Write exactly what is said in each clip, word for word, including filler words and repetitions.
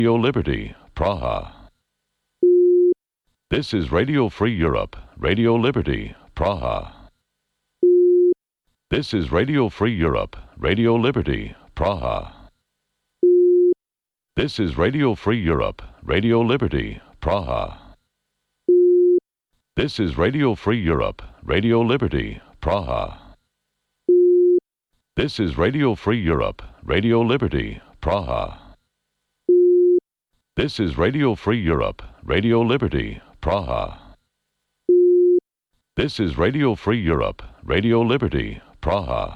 Radio Liberty, Praha. This is Radio Free Europe, Radio Liberty, Praha. This is Radio Free Europe, Radio Liberty, Praha. This is Radio Free Europe, Radio Liberty, Praha. This is Radio Free Europe, Radio Liberty, Praha. This is Radio Free Europe, Radio Liberty, Praha. This is Radio Free Europe, Radio Liberty, Praha. This is Radio Free Europe, Radio Liberty, Praha.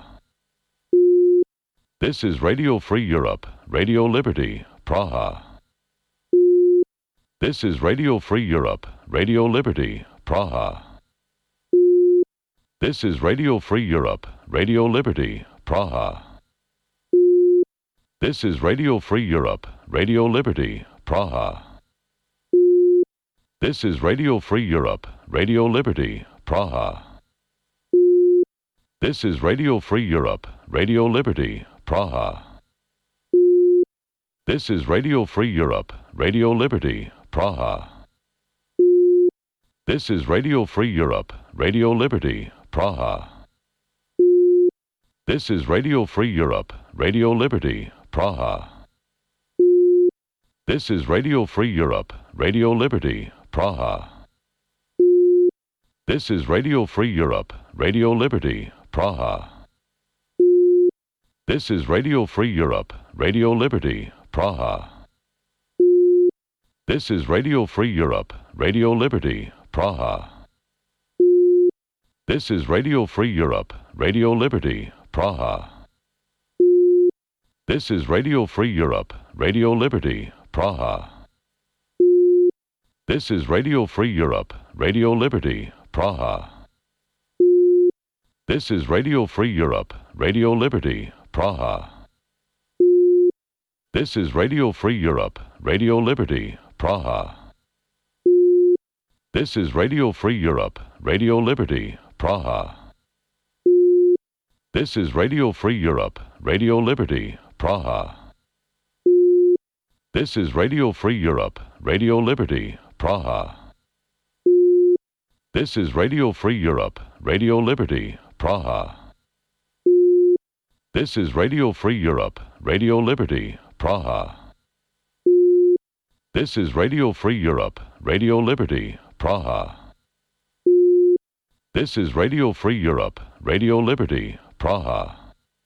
This is Radio Free Europe, Radio Liberty, Praha. This is Radio Free Europe, Radio Liberty, Praha. This is Radio Free Europe, Radio Liberty, Praha. This is Radio Free Europe, Radio Liberty, Praha. This is Radio Free Europe, Radio Liberty, Praha. This is Radio Free Europe, Radio Liberty, Praha. This is Radio Free Europe, Radio Liberty, Praha. This is Radio Free Europe, Radio Liberty, Praha. This is Radio Free Europe, Radio Liberty, Praha. This is Radio Free Europe, Radio Liberty, Praha. This is Radio Free Europe, Radio Liberty, Praha. This is Radio Free Europe, Radio Liberty, Praha. This is Radio Free Europe, Radio Liberty, Praha. This is Radio Free Europe, Radio Liberty, Praha. This is Radio Free Europe, Radio Liberty, Praha. This is Radio Free Europe, Radio Liberty, Praha. This is Radio Free Europe, Radio Liberty, Praha. This is Radio Free Europe, Radio Liberty, Praha. This is Radio Free Europe, Radio Liberty, Praha. This is Radio Free Europe, Radio Liberty, Praha. This is Radio Free Europe, Radio Liberty, Praha. This is Radio Free Europe, Radio Liberty, Praha. This is Radio Free Europe, Radio Liberty, Praha. This is Radio Free Europe, Radio Liberty, Praha. This is Radio Free Europe, Radio Liberty, Praha.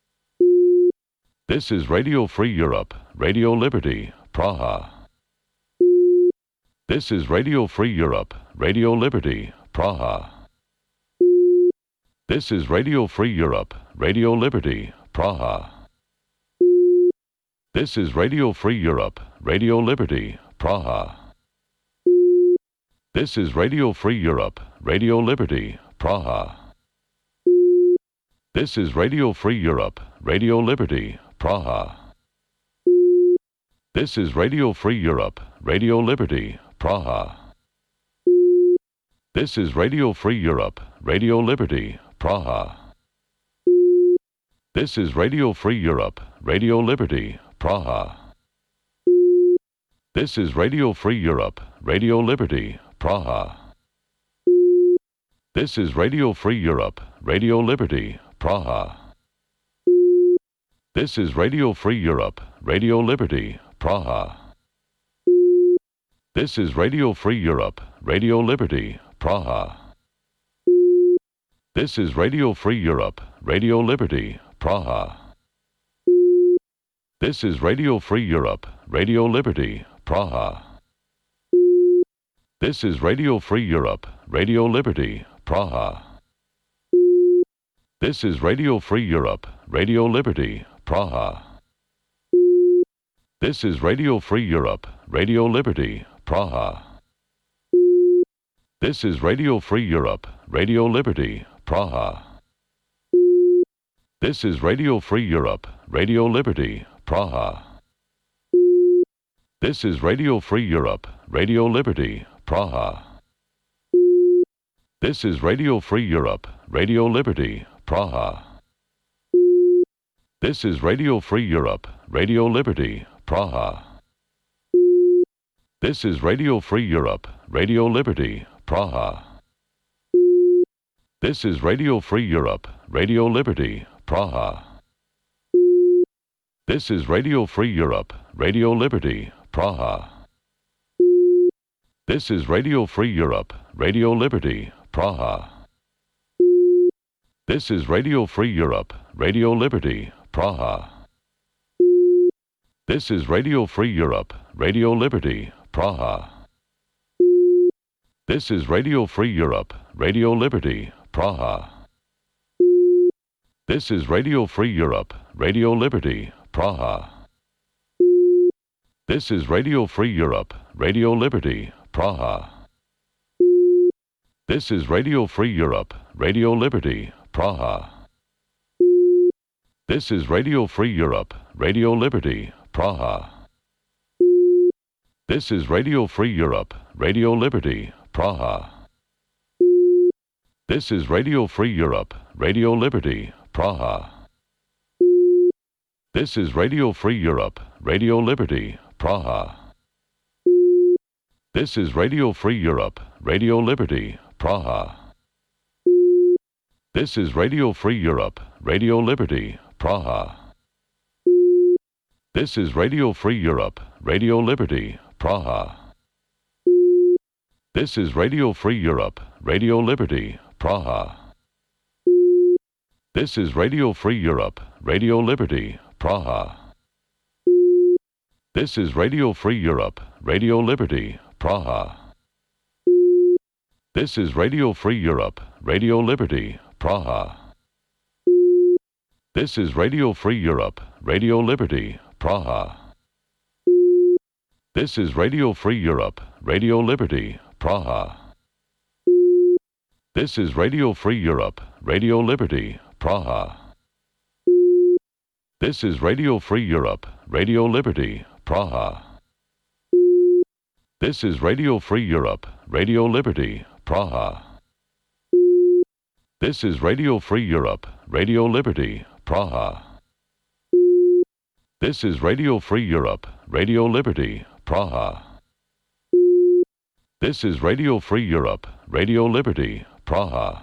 This is Radio Free Europe, Radio Liberty, Praha. This is Radio Free Europe, Radio Liberty, Praha. This is Radio Free Europe, Radio Liberty, Praha. This is Radio Free Europe, Radio Liberty, Praha. This is Radio Free Europe, Radio Liberty, Praha. This is Radio Free Europe, Radio Liberty, Praha. This is Radio Free Europe, Radio Liberty, Praha. This is Radio Free Europe, Radio Liberty, Praha. This is Radio Free Europe, Radio Liberty, Praha. This is Radio Free Europe, Radio Liberty, Praha. This is Radio Free Europe, Radio Liberty, Praha. This is Radio Free Europe, Radio Liberty, Praha. This is Radio Free Europe, Radio Liberty, Praha. This is Radio Free Europe, Radio Liberty, Praha. This is Radio Free Europe, Radio Liberty, Praha. This is Radio Free Europe, Radio Liberty, Praha. This is Radio Free Europe, Radio Liberty, Praha. This is Radio Free Europe, Radio Liberty, Praha. This is Radio Free Europe, Radio Liberty, Praha. This is Radio Free Europe, Radio Liberty, Praha. This is Radio Free Europe, Radio Liberty, Praha. This is Radio Free Europe, Radio Liberty, Praha. This is Radio Free Europe, Radio Liberty, Praha. This is Radio Free Europe, Radio Liberty, Praha. This is Radio Free Europe, Radio Liberty, Praha. This is Radio Free Europe, Radio Liberty, Praha. This is Radio Free Europe, Radio Liberty, Praha. This is Radio Free Europe, Radio Liberty, Praha. This is Radio Free Europe, Radio Liberty, Praha. This is Radio Free Europe, Radio Liberty, Praha. This is Radio Free Europe, Radio Liberty, Praha. This is Radio Free Europe, Radio Liberty, Praha. This is Radio Free Europe, Radio Liberty, Praha. This is Radio Free Europe, Radio Liberty, Praha. This is Radio Free Europe, Radio Liberty, Praha. This is Radio Free Europe, Radio Liberty, Praha. This is Radio Free Europe, Radio Liberty, Praha. This is Radio Free Europe, Radio Liberty, Praha. This is Radio Free Europe, Radio Liberty, Praha. This is Radio Free Europe, Radio Liberty, Praha. This is Radio Free Europe, Radio Liberty, Praha. This is Radio Free Europe, Radio Liberty, Praha. This is Radio Free Europe, Radio Liberty, Praha. This is Radio Free Europe, Radio Liberty, Praha. This is Radio Free Europe, Radio Liberty, Praha. This is Radio Free Europe, Radio Liberty, Praha. This is Radio Free Europe, Radio Liberty, Praha. This is Radio Free Europe, Radio Liberty, Praha. This is Radio Free Europe, Radio Liberty, Praha. This is Radio Free Europe, Radio Liberty, Praha. This is Radio Free Europe, Radio Liberty, Praha. This is Radio Free Europe, Radio Liberty, Praha.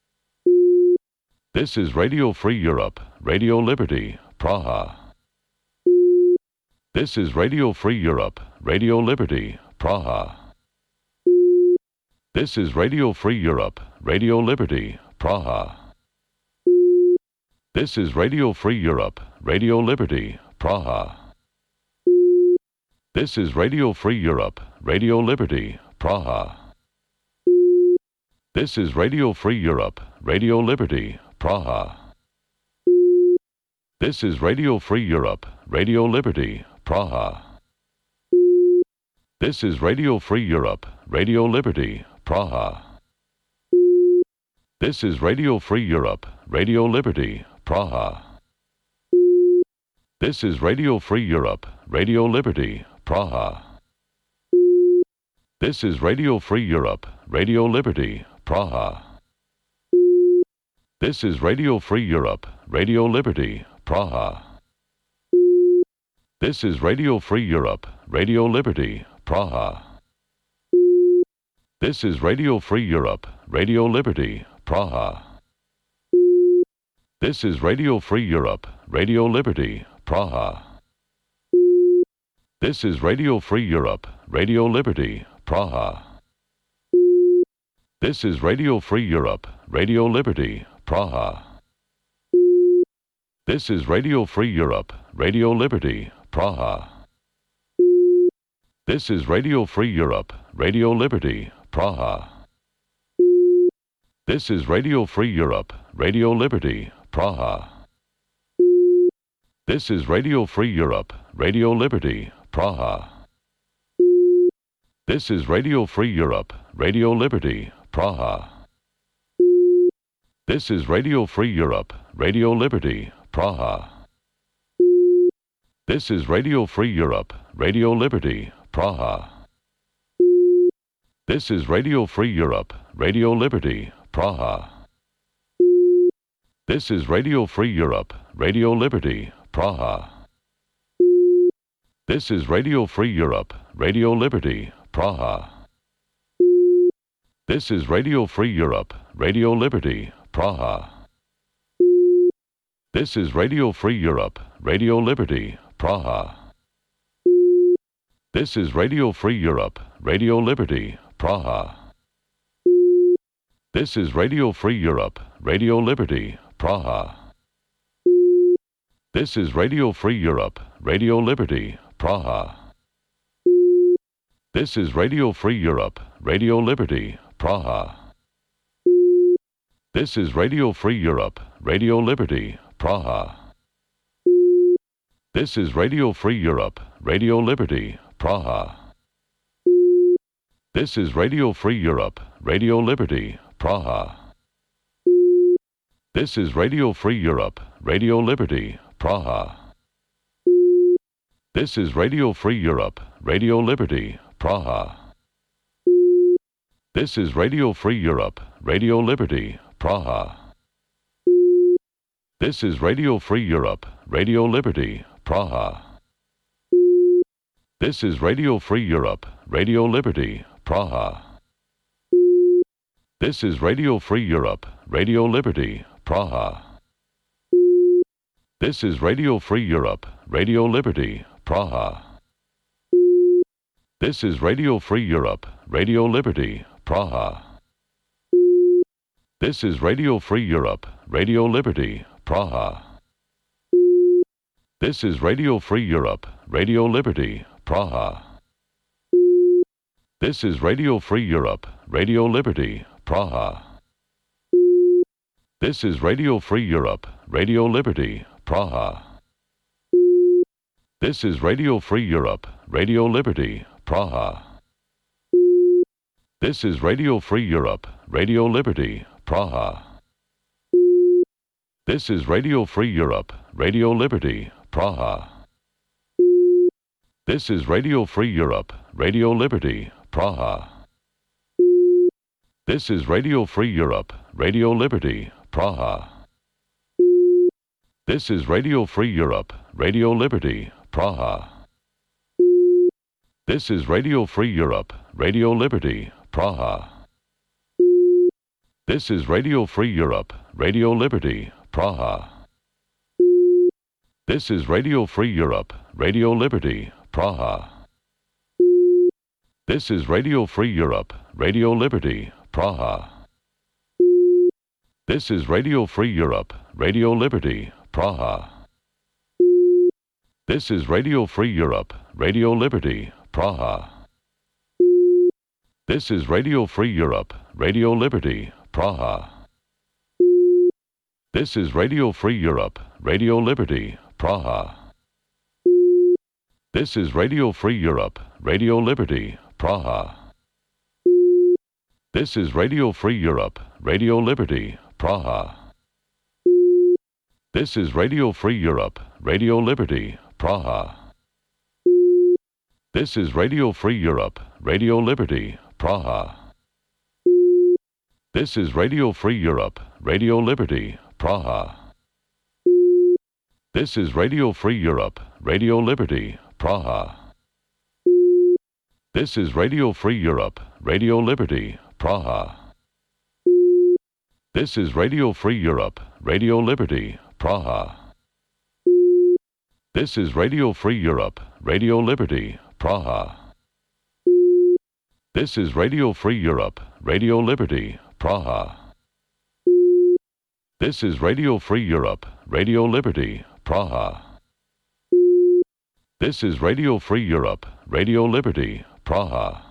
This is Radio Free Europe, Radio Liberty, Praha. This is Radio Free Europe, Radio Liberty, Praha. This is Radio Free Europe, Radio Liberty, Praha. This is Radio Free Europe, Radio Liberty, Praha. This is Radio Free Europe, Radio Liberty, Praha. This is Radio Free Europe, Radio Liberty, Praha. This is Radio Free Europe, Radio Liberty, Praha. This is Radio Free Europe, Radio Liberty, Praha. This is Radio Free Europe, Radio Liberty, Praha. This is Radio Free Europe, Radio Liberty, Praha. This is Radio Free Europe, Radio Liberty, Praha. This is Radio Free Europe, Radio Liberty, Praha. This is Radio Free Europe, Radio Liberty, Praha. This is Radio Free Europe, Radio Liberty, Praha. This is Radio Free Europe, Radio Liberty, Praha. This is Radio Free Europe, Radio Liberty, Praha. This is Radio Free Europe, Radio Liberty, Praha. This is Radio Free Europe, Radio Liberty, Praha. This is Radio Free Europe, Radio Liberty, Praha. This is Radio Free Europe, Radio Liberty, Praha. This is Radio Free Europe, Radio Liberty, Praha. This is Radio Free Europe, Radio Liberty, Praha. This is Radio Free Europe, Radio Liberty, Praha. This is Radio Free Europe, Radio Liberty, Praha. This is Radio Free Europe, Radio Liberty, Praha. This is Radio Free Europe, Radio Liberty, Praha. This is Radio Free Europe, Radio Liberty, Praha. This is Radio Free Europe, Radio Liberty, Praha. This is Radio Free Europe, Radio Liberty, Praha. This is Radio Free Europe, Radio Liberty, Praha. This is Radio Free Europe, Radio Liberty, Praha. This is Radio Free Europe, Radio Liberty, Praha. This is Radio Free Europe, Radio Liberty, Praha. This is Radio Free Europe, Radio Liberty, Praha. This is Radio Free Europe, Radio Liberty, Praha. This is Radio Free Europe, Radio Liberty, Praha. This is Radio Free Europe, Radio Liberty, Praha. This is Radio Free Europe, Radio Liberty, Praha. This is Radio Free Europe, Radio Liberty, Praha. This is Radio Free Europe, Radio Liberty, Praha. This is Radio Free Europe, Radio Liberty, Praha. This is Radio Free Europe, Radio Liberty, Praha. This is Radio Free Europe, Radio Liberty, Praha. This is Radio Free Europe, Radio Liberty, Praha. This is Radio Free Europe, Radio Liberty, Praha. This is Radio Free Europe, Radio Liberty, Praha. This is Radio Free Europe, Radio Liberty, Praha. This is Radio Free Europe, Radio Liberty, Praha. This is Radio Free Europe, Radio Liberty, Praha. This is Radio Free Europe, Radio Liberty, Praha. This is Radio Free Europe, Radio Liberty, Praha. This is Radio Free Europe, Radio Liberty, Praha. This is Radio Free Europe, Radio Liberty, Praha. This is Radio Free Europe, Radio Liberty, Praha. This is Radio Free Europe, Radio Liberty, Praha. This is Radio Free Europe, Radio Liberty, Praha. This is Radio Free Europe, Radio Liberty, Praha. This is Radio Free Europe, Radio Liberty, Praha. This is Radio Free Europe, Radio Liberty, Praha. This is Radio Free Europe, Radio Liberty, Praha. This is Radio Free Europe, Radio Liberty, Praha. This is Radio Free Europe, Radio Liberty, Praha. This is Radio Free Europe, Radio Liberty, Praha. This is Radio Free Europe, Radio Liberty, Praha. This is Radio Free Europe, Radio Liberty, Praha. This is Radio Free Europe, Radio Liberty, Praha. This is Radio Free Europe, Radio Liberty, Praha. This is Radio Free Europe, Radio Liberty, Praha. This is Radio Free Europe, Radio Liberty, Praha. This is Radio Free Europe, Radio Liberty, Praha. This is Radio Free Europe, Radio Liberty, Praha. This is Radio Free Europe, Radio Liberty, Praha. This is Radio Free Europe, Radio Liberty, Praha. This is Radio Free Europe, Radio Liberty, Praha.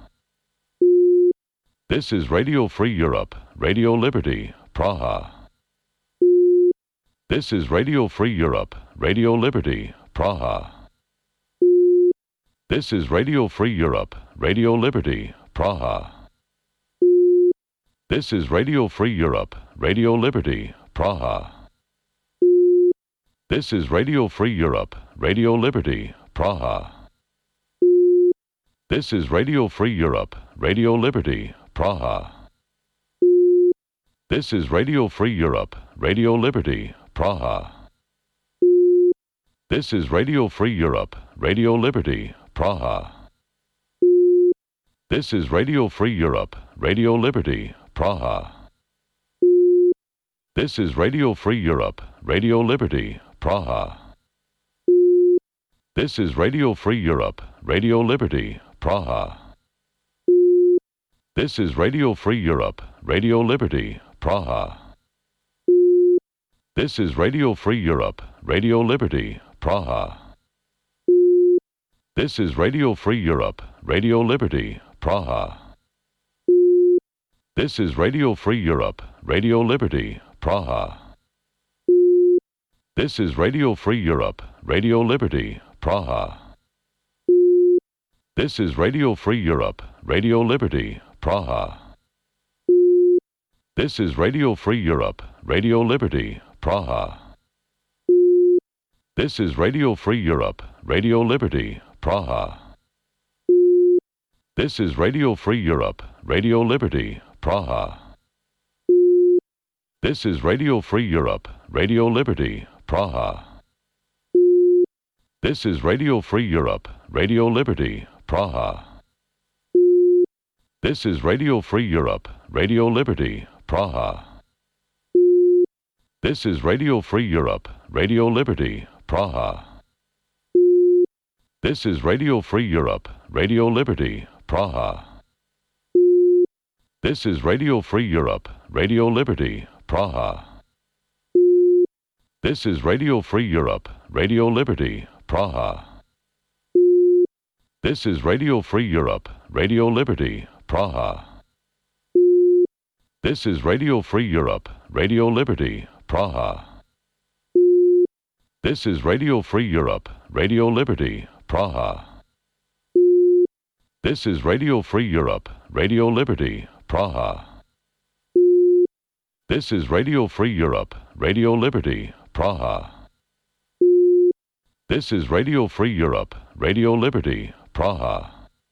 This is Radio Free Europe, Radio Liberty, Praha. This is Radio Free Europe, Radio Liberty, Praha. This is Radio Free Europe, Radio Liberty, Praha. This is Radio Free Europe, Radio Liberty, Praha. This is Radio Free Europe, Radio Liberty, Praha. This is Radio Free Europe, Radio Liberty, Praha. This is Radio Free Europe, Radio Liberty, Praha. This is Radio Free Europe, Radio Liberty, Praha. This is Radio Free Europe, Radio Liberty, Praha. This is Radio Free Europe, Radio Liberty, Praha. This is Radio Free Europe, Radio Liberty, Praha. This is Radio Free Europe, Radio Liberty, Praha. This is Radio Free Europe, Radio Liberty, Praha. This is Radio Free Europe, Radio Liberty, Praha. This is Radio Free Europe, Radio Liberty, Praha. This is Radio Free Europe, Radio Liberty, Praha. This is Radio Free Europe, Radio Liberty, Praha. This is Radio Free Europe, Radio Liberty, Praha. This is Radio Free Europe, Radio Liberty, Praha. This is Radio Free Europe, Radio Liberty, Praha. This is Radio Free Europe, Radio Liberty, Praha. This is Radio Free Europe, Radio Liberty, Praha. This is Radio Free Europe, Radio Liberty, Praha. This is Radio Free Europe, Radio Liberty, Praha. This is Radio Free Europe, Radio Liberty, Praha. This is Radio Free Europe, Radio Liberty, Praha. This is Radio Free Europe, Radio Liberty, Praha. This is Radio Free Europe, Radio Liberty, Praha. This is Radio Free Europe, Radio Liberty, Praha. This is Radio Free Europe, Radio Liberty, Praha. This is Radio Free Europe, Radio Liberty, Praha. This is Radio Free Europe, Radio Liberty, Praha. This is Radio Free Europe, Radio Liberty, Praha.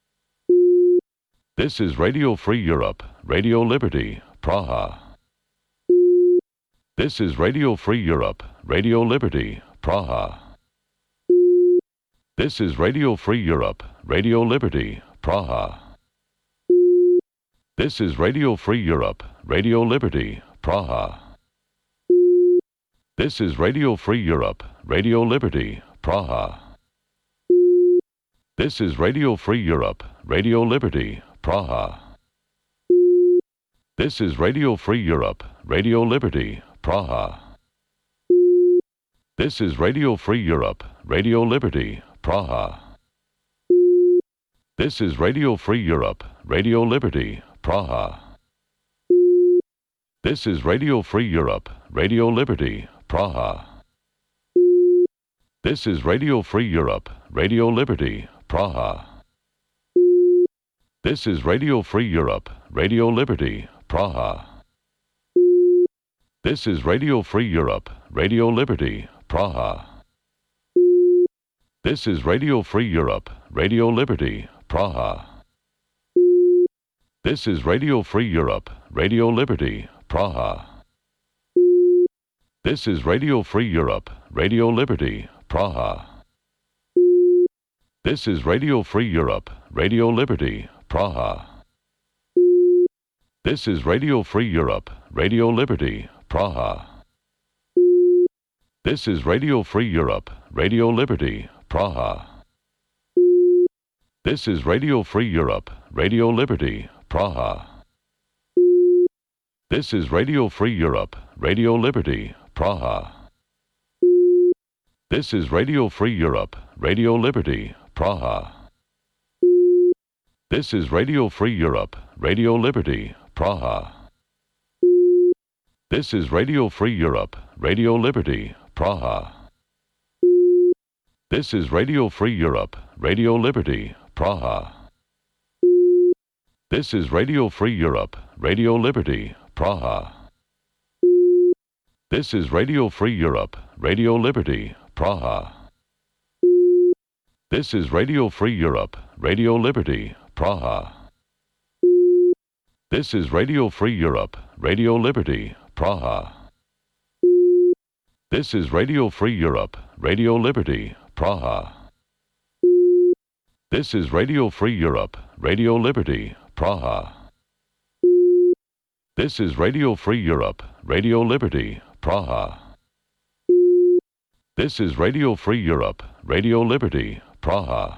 This is Radio Free Europe, Radio Liberty, Praha. This is Radio Free Europe, Radio Liberty, Praha. This is Radio Free Europe, Radio Liberty, Praha. This is Radio Free Europe, Radio Liberty, Praha. This is Radio Free Europe, Radio Liberty, Praha. This is Radio Free Europe, Radio Liberty, Praha. This is Radio Free Europe, Radio Liberty, Praha. This is Radio Free Europe, Radio Liberty, Praha. This is Radio Free Europe, Radio Liberty, Praha. This is Radio Free Europe, Radio Liberty, Praha. This is Radio Free Europe, Radio Liberty, Praha. This is Radio Free Europe, Radio Liberty, Praha. This is Radio Free Europe, Radio Liberty, Praha. This is Radio Free Europe, Radio Liberty, Praha. This is Radio Free Europe, Radio Liberty, Praha. This is Radio Free Europe, Radio Liberty, Praha. This is Radio Free Europe, Radio Liberty, Praha. This is Radio Free Europe, Radio Liberty, Praha. This is Radio Free Europe, Radio Liberty, Praha. This is Radio Free Europe, Radio Liberty, Praha. This is Radio Free Europe, Radio Liberty, Praha. This is Radio Free Europe, Radio Liberty, Praha. This is Radio Free Europe, Radio Liberty, Praha. This is Radio Free Europe, Radio Liberty, Praha. This is Radio Free Europe, Radio Liberty, Praha. This is Radio Free Europe, Radio Liberty, Praha. This is Radio Free Europe, Radio Liberty, Praha. This is Radio Free Europe, Radio Liberty, Praha. This is Radio Free Europe, Radio Liberty, Praha. This is Radio Free Europe, Radio Liberty, Praha. This is Radio Free Europe, Radio Liberty, Praha. This is Radio Free Europe, Radio Liberty, Praha. This is Radio Free Europe, Radio Liberty, Praha.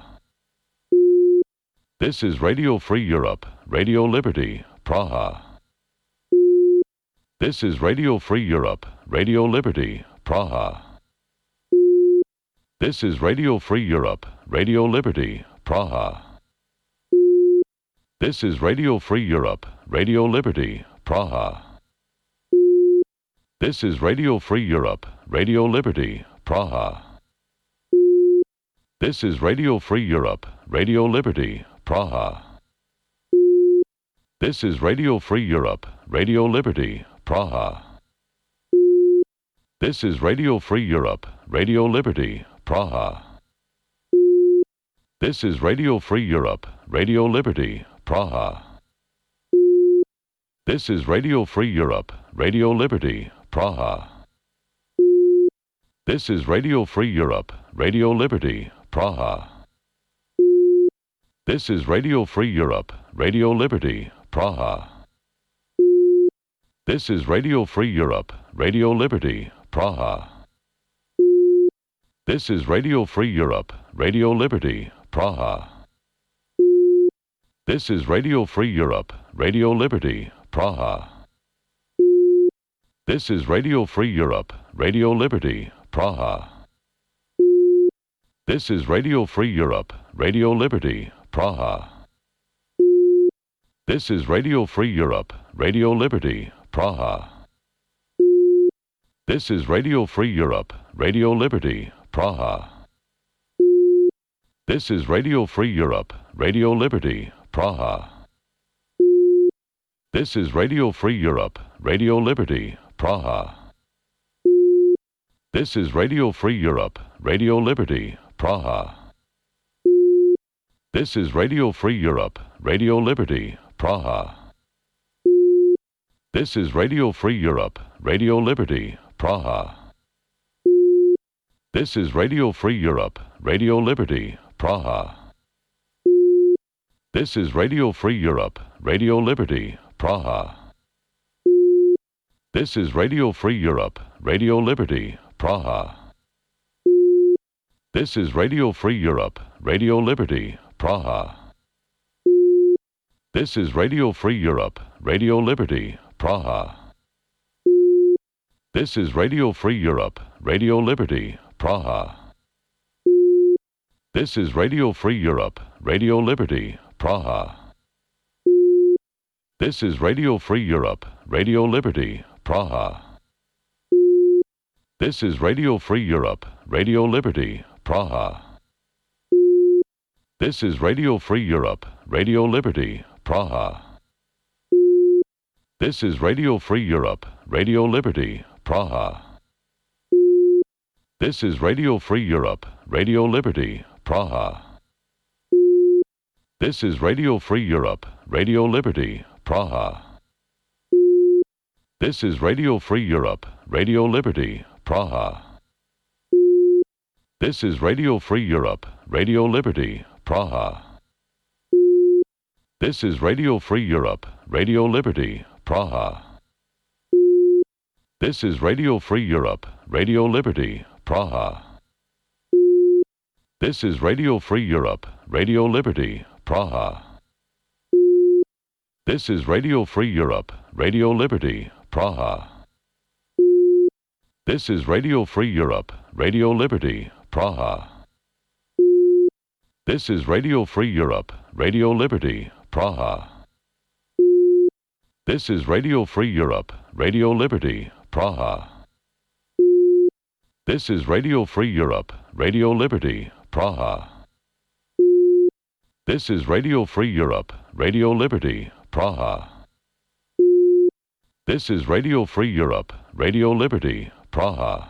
This is Radio Free Europe, Radio Liberty, Praha. This is Radio Free Europe, Radio Liberty, Praha. This is Radio Free Europe, Radio Liberty, Praha. This is Radio Free Europe, Radio Liberty, Praha. This is Radio Free Europe, Radio Liberty, Praha. This is Radio Free Europe, Radio Liberty, Praha. This is Radio Free Europe, Radio Liberty, Praha. This is Radio Free Europe, Radio Liberty, Praha. This is Radio Free Europe, Radio Liberty, Praha. This is Radio Free Europe, Radio Liberty, Praha. This is Radio Free Europe, Radio Liberty, Praha. This is Radio Free Europe, Radio Liberty, Praha. This is Radio Free Europe, Radio Liberty, Praha. This is Radio Free Europe, Radio Liberty, Praha. This is Radio Free Europe, Radio Liberty, Praha. This is Radio Free Europe, Radio Liberty, Praha. This is Radio Free Europe, Radio Liberty, Praha. This is Radio Free Europe, Radio Liberty, Praha. This is Radio Free Europe, Radio Liberty, Praha. This is Radio Free Europe, Radio Liberty, Praha. This is Radio Free Europe, Radio Liberty, Praha. This is Radio Free Europe, Radio Liberty, Praha. This is Radio Free Europe, Radio Liberty, Praha. This is Radio Free Europe, Radio Liberty, Praha. This is Radio Free Europe, Radio Liberty, Praha. This is Radio Free Europe, Radio Liberty, Praha. This is Radio Free Europe, Radio Liberty, Praha. This is Radio Free Europe, Radio Liberty, Praha. This is Radio Free Europe, Radio Liberty, Praha. This is Radio Free Europe, Radio Liberty, Praha. This is Radio Free Europe, Radio Liberty, Praha. This is Radio Free Europe, Radio Liberty, Praha. This is Radio Free Europe, Radio Liberty, Praha. This is Radio Free Europe, Radio Liberty, Praha. This is Radio Free Europe, Radio Liberty, Praha. This is Radio Free Europe, Radio Liberty, Praha. This is Radio Free Europe, Radio Liberty, Praha. This is Radio Free Europe, Radio Liberty, Praha. This is Radio Free Europe, Radio Liberty, Praha. This is Radio Free Europe, Radio Liberty, Praha. This is Radio Free Europe, Radio Liberty, Praha. This is Radio Free Europe, Radio Liberty, Praha. This is Radio Free Europe, Radio Liberty, Praha. This is Radio Free Europe, Radio Liberty, Praha. This is Radio Free Europe, Radio Liberty, Praha. This is Radio Free Europe, Radio Liberty, Praha. This is Radio Free Europe, Radio Liberty, Praha. This is Radio Free Europe, Radio Liberty, Praha. This is Radio Free Europe, Radio Liberty, Praha.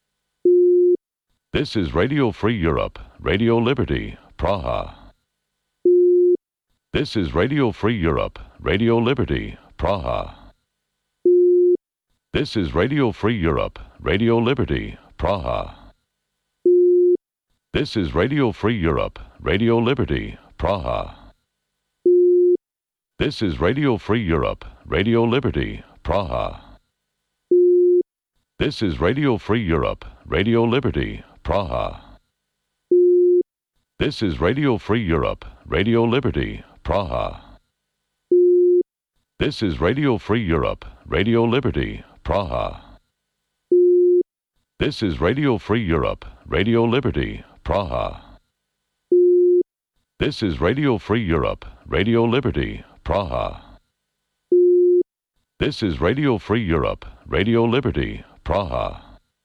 This is Radio Free Europe, Radio Liberty, Praha. This is Radio Free Europe, Radio Liberty, Praha. This is Radio Free Europe, Radio Liberty, Praha. This is Radio Free Europe, Radio Liberty, Praha. This is Radio Free Europe, Radio Liberty, Praha. This is Radio Free Europe, Radio Liberty, Praha. This is Radio Free Europe, Radio Liberty, Praha. This is Radio Free Europe, Radio Liberty, Praha. This is Radio Free Europe, Radio Liberty, Praha. This is Radio Free Europe, Radio Liberty, Praha. This is Radio Free Europe, Radio Liberty, Praha.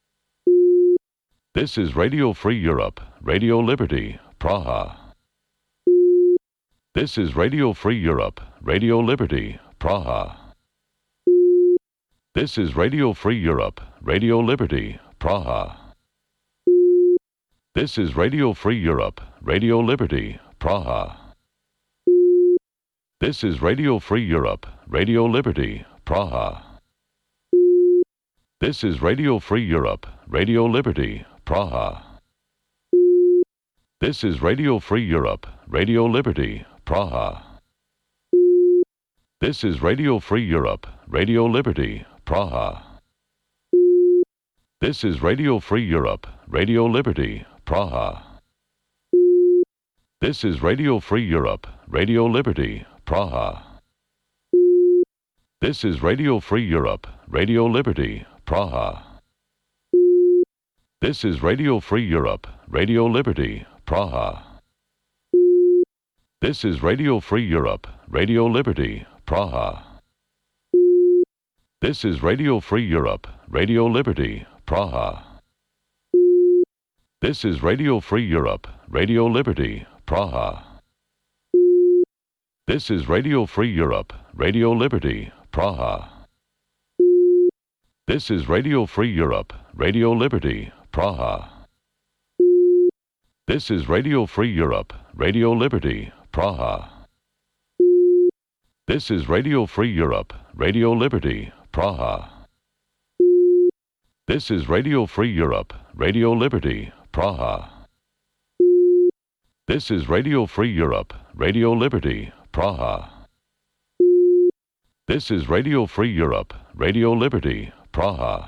This is Radio Free Europe, Radio Liberty, Praha. This is Radio Free Europe, Radio Liberty, Praha. This is Radio Free Europe, Radio Liberty, Praha. This is Radio Free Europe, Radio Liberty, Praha. This is Radio Free Europe, Radio Liberty, Praha. This is Radio Free Europe, Radio Liberty, Praha. This is Radio Free Europe, Radio Liberty, Praha. This is Radio Free Europe, Radio Liberty, Praha. This is Radio Free Europe, Radio Liberty, Praha. This is Radio Free Europe, Radio Liberty, Praha. This is Radio Free Europe, Radio Liberty, Praha. This is Radio Free Europe, Radio Liberty, Praha. This is Radio Free Europe, Radio Liberty, Praha. This is Radio Free Europe, Radio Liberty, Praha. This is Radio Free Europe, Radio Liberty, Praha. This is Radio Free Europe, Radio Liberty, Praha. This is Radio Free Europe, Radio Liberty, Praha. This is Radio Free Europe, Radio Liberty, Praha. This is Radio Free Europe, Radio Liberty, Praha. This is Radio Free Europe, Radio Liberty, Praha. This is Radio Free Europe, Radio Liberty, Praha. This is Radio Free Europe, Radio Liberty, Praha.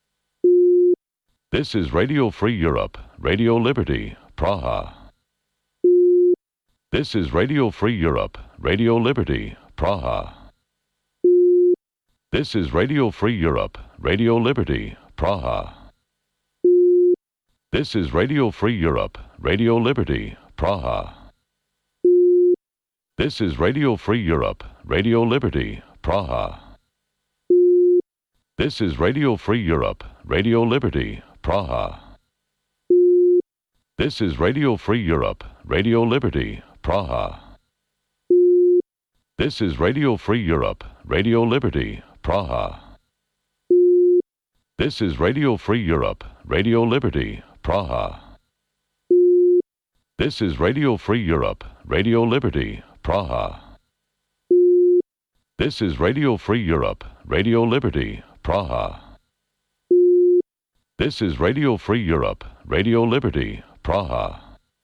This is Radio Free Europe, Radio Liberty, Praha. This is Radio Free Europe, Radio Liberty, Praha. This is Radio Free Europe, Radio Liberty, Praha. This is Radio Free Europe, Radio Liberty, Praha. This is Radio Free Europe, Radio Liberty, Praha. This is Radio Free Europe, Radio Liberty, Praha. This is Radio Free Europe, Radio Liberty, Praha. This is Radio Free Europe, Radio Liberty, Praha. This is Radio Free Europe, Radio Liberty, Praha. This is Radio Free Europe, Radio Liberty, Praha. This is Radio Free Europe, Radio Liberty, Praha. This is Radio Free Europe, Radio Liberty, Praha.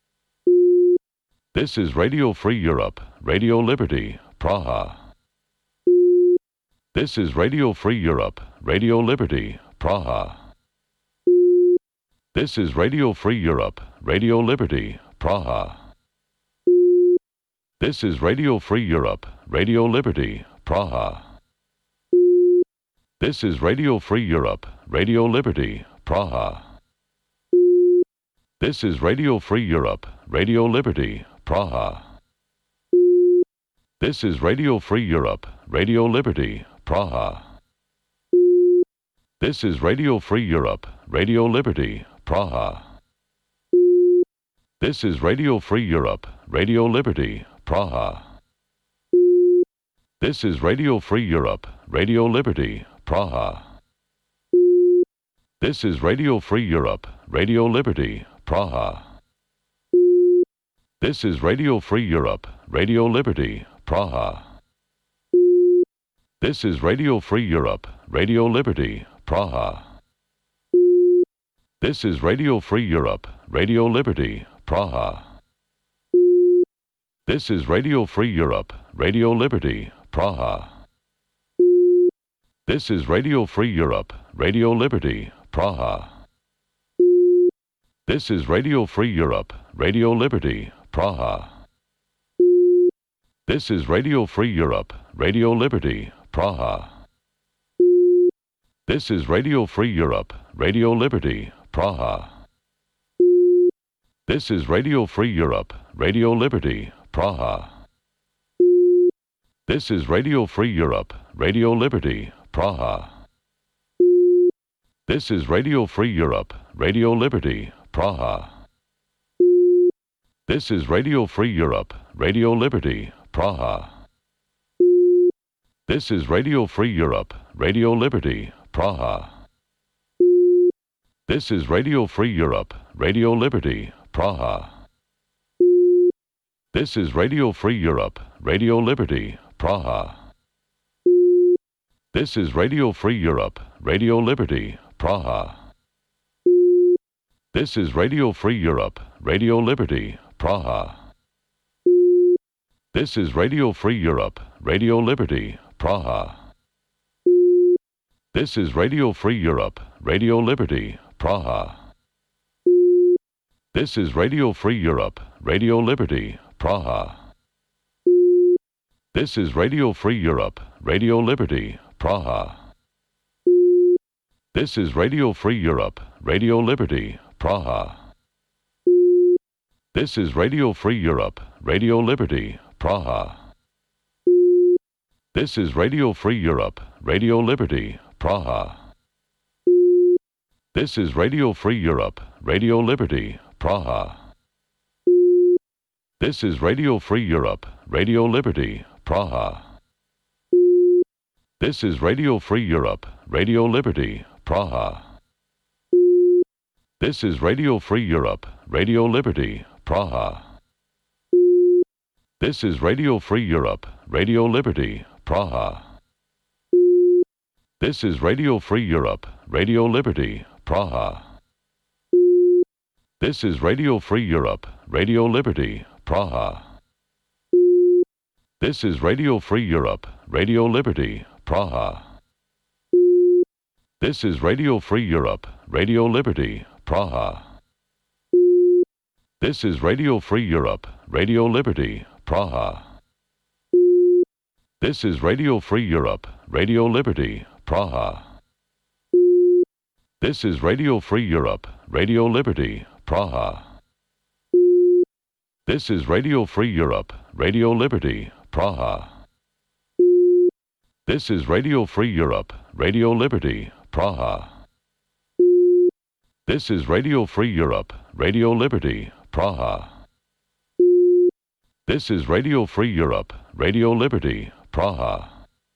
This is Radio Free Europe, Radio Liberty, Praha. This is Radio Free Europe, Radio Liberty, Praha. This is Radio Free Europe, Radio Liberty, Praha. This is Radio Free Europe, Radio Liberty, Praha. This is Radio Free Europe, Radio Liberty, Praha. This is Radio Free Europe, Radio Liberty, Praha. This is Radio Free Europe, Radio Liberty, Praha. This is Radio Free Europe, Radio Liberty, Praha. This is Radio Free Europe, Radio Liberty, Praha. This is Radio Free Europe, Radio Liberty, Praha. This is Radio Free Europe, Radio Liberty, Praha. This is Radio Free Europe, Radio Liberty, Praha. This is Radio Free Europe, Radio Liberty, Praha. This is Radio Free Europe, Radio Liberty, Praha. This is Radio Free Europe, Radio Liberty, Praha. This is Radio Free Europe, Radio Liberty, Praha. This is Radio Free Europe, Radio Liberty, Praha. This is Radio Free Europe, Radio Liberty, Praha. This is Radio Free Europe, Radio Liberty, Praha. This is Radio Free Europe, Radio Liberty, Praha. This is Radio Free Europe, Radio Liberty, Praha. This is Radio Free Europe, Radio Liberty, Praha. This is Radio Free Europe, Radio Liberty, Praha. This is Radio Free Europe, Radio Liberty, Praha. This is Radio Free Europe, Radio Liberty, Praha. This is Radio Free Europe, Radio Liberty, Praha. This is Radio Free Europe, Radio Liberty, Praha. This is Radio Free Europe, Radio Liberty, Praha. This is Radio Free Europe, Radio Liberty, Praha. This is Radio Free Europe, Radio Liberty, Praha. This is Radio Free Europe, Radio Liberty, Praha. This is Radio Free Europe, Radio Liberty, Praha. This is Radio Free Europe, Radio Liberty, Praha. This is Radio Free Europe, Radio Liberty, Praha. This is Radio Free Europe, Radio Liberty, Praha. This is Radio Free Europe, Radio Liberty, Praha. This is Radio Free Europe, Radio Liberty, Praha. This is Radio Free Europe, Radio Liberty, Praha. This is Radio Free Europe, Radio Liberty, Praha. This is Radio Free Europe, Radio Liberty, Praha. This is Radio Free Europe, Radio Liberty, Praha. This is Radio Free Europe, Radio Liberty, Praha. This is Radio Free Europe, Radio Liberty, Praha. This is Radio Free Europe, Radio Liberty, Praha. This is Radio Free Europe, Radio Liberty, Praha. This is Radio Free Europe, Radio Liberty, Praha. This is Radio Free Europe, Radio Liberty, Praha. This is Radio Free Europe, Radio Liberty, Praha. This is Radio Free Europe, Radio Liberty, Praha. This is Radio Free Europe, Radio Liberty, Praha. This is Radio Free Europe, Radio Liberty, Praha.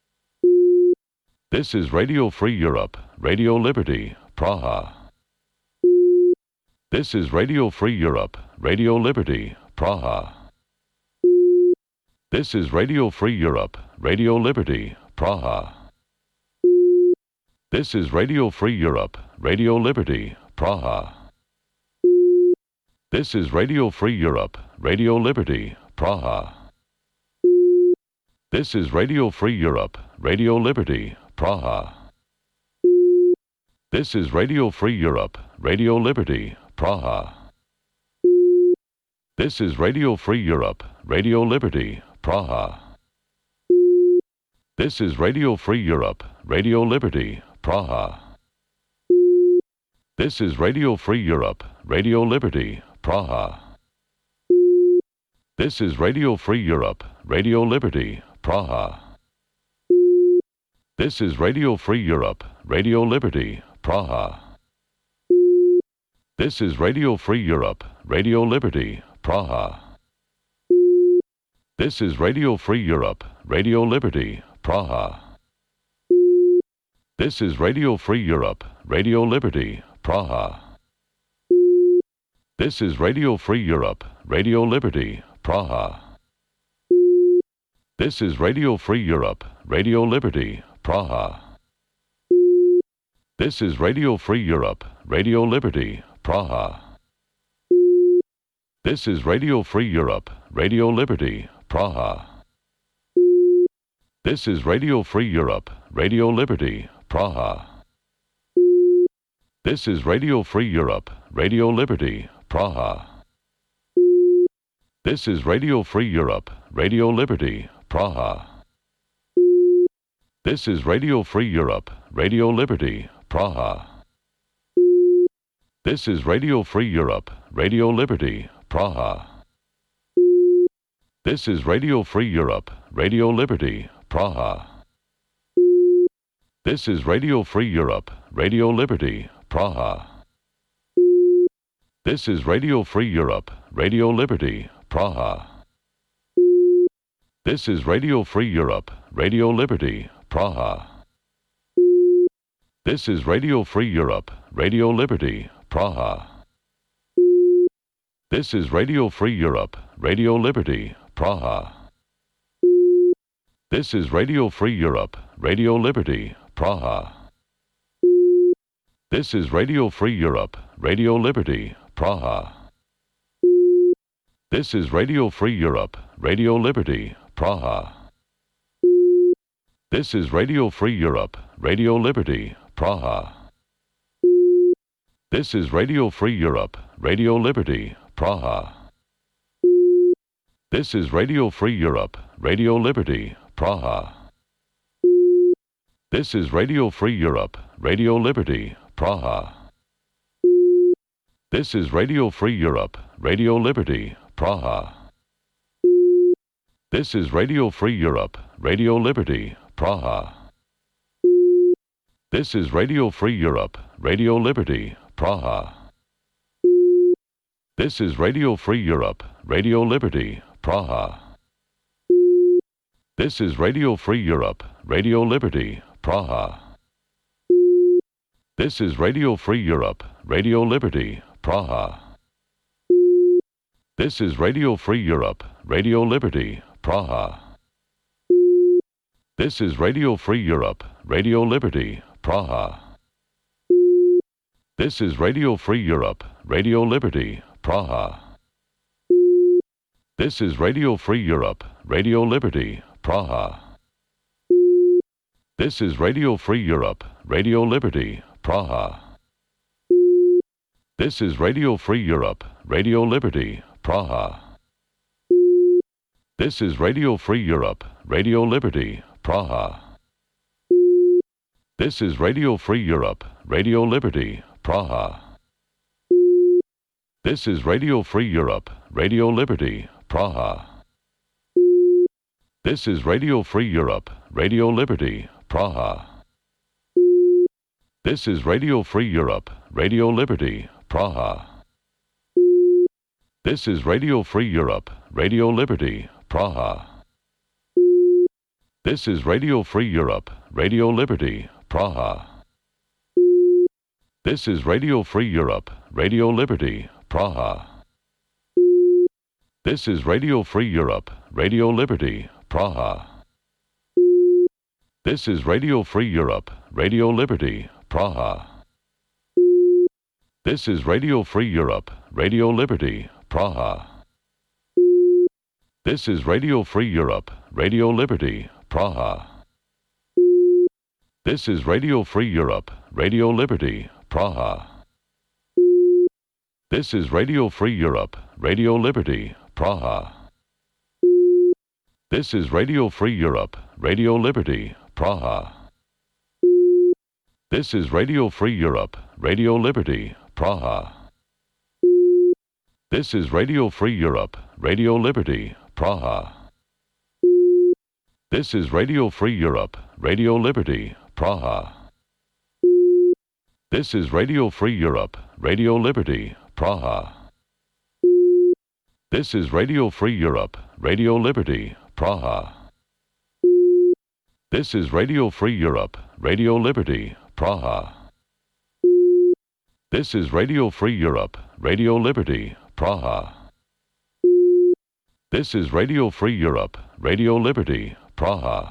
This is Radio Free Europe, Radio Liberty, Praha. This is Radio Free Europe, Radio Liberty, Praha. This is Radio Free Europe, Radio Liberty, Praha. This is Radio Free Europe, Radio Liberty, Praha. This is Radio Free Europe, Radio Liberty, Praha. This is Radio Free Europe, Radio Liberty, Praha. This is Radio Free Europe, Radio Liberty, Praha. This is Radio Free Europe, Radio Liberty, Praha. This is Radio Free Europe, Radio Liberty, Praha. This is Radio Free Europe, Radio Liberty, Praha. This is Radio Free Europe, Radio Liberty, Praha. This is Radio Free Europe, Radio Liberty, Praha. This is Radio Free Europe, Radio Liberty, Praha. This is Radio Free Europe, Radio Liberty, Praha. This is Radio Free Europe, Radio Liberty, Praha. This is Radio Free Europe, Radio Liberty, Praha. This is Radio Free Europe, Radio Liberty, Praha. This is Radio Free Europe, Radio Liberty, Praha. This is Radio Free Europe, Radio Liberty, Praha. This is Radio Free Europe, Radio Liberty, Praha. This is Radio Free Europe, Radio Liberty, Praha. This is Radio Free Europe, Radio Liberty, Praha. This is Radio Free Europe, Radio Liberty, Praha. This is Radio Free Europe, Radio Liberty, Praha. This is Radio Free Europe, Radio Liberty, Praha. This is Radio Free Europe, Radio Liberty, Praha. This is Radio Free Europe, Radio Liberty, Praha. This is Radio Free Europe, Radio Liberty, Praha. This is Radio Free Europe, Radio Liberty, Praha. This is Radio Free Europe, Radio Liberty, Praha. This is Radio Free Europe, Radio Liberty, Praha. This is Radio Free Europe, Radio Liberty, Praha. This is Radio Free Europe, Radio Liberty, Praha. This is Radio Free Europe, Radio Liberty, Praha. This is Radio Free Europe, Radio Liberty, Praha. This is Radio Free Europe, Radio Liberty, Praha. This is Radio Free Europe, Radio Liberty, Praha. This is Radio Free Europe, Radio Liberty, Praha. This is Radio Free Europe, Radio Liberty, Praha. This is Radio Free Europe, Radio Liberty, Praha. This is Radio Free Europe, Radio Liberty, Praha. This is Radio Free Europe, Radio Liberty, Praha. This is Radio Free Europe, Radio Liberty, Praha. This is Radio Free Europe, Radio Liberty, Praha. This is Radio Free Europe, Radio Liberty, Praha. This is Radio Free Europe, Radio Liberty, Praha. This is Radio Free Europe, Radio Liberty, Praha. This is Radio Free Europe, Radio Liberty, Praha. This is Radio Free Europe, Radio Liberty, Praha. This is Radio Free Europe, Radio Liberty, Praha. This is Radio Free Europe, Radio Liberty, Praha. This is Radio Free Europe, Radio Liberty, Praha. This is Radio Free Europe, Radio Liberty, Praha. This is Radio Free Europe, Radio Liberty, Praha. This is Radio Free Europe, Radio Liberty, Praha. This is Radio Free Europe, Radio Liberty, Praha. This is Radio Free Europe, Radio Liberty, Praha. This is Radio Free Europe, Radio Liberty, Praha. This is Radio Free Europe, Radio Liberty, Praha. This is Radio Free Europe, Radio Liberty, Praha. This is Radio Free Europe, Radio Liberty, Praha. This is Radio Free Europe, Radio Liberty, Praha. This is Radio Free Europe, Radio Liberty, Praha. This is Radio Free Europe, Radio Liberty, Praha. This is Radio Free Europe, Radio Liberty, Praha. This is Radio Free Europe, Radio Liberty, Praha. This is Radio Free Europe, Radio Liberty, Praha. This is Radio Free Europe, Radio Liberty, Praha. This is Radio Free Europe, Radio Liberty, Praha. This is Radio Free Europe, Radio Liberty, Praha. This is Radio Free Europe, Radio Liberty, Praha. This is Radio Free Europe, Radio Liberty, Praha.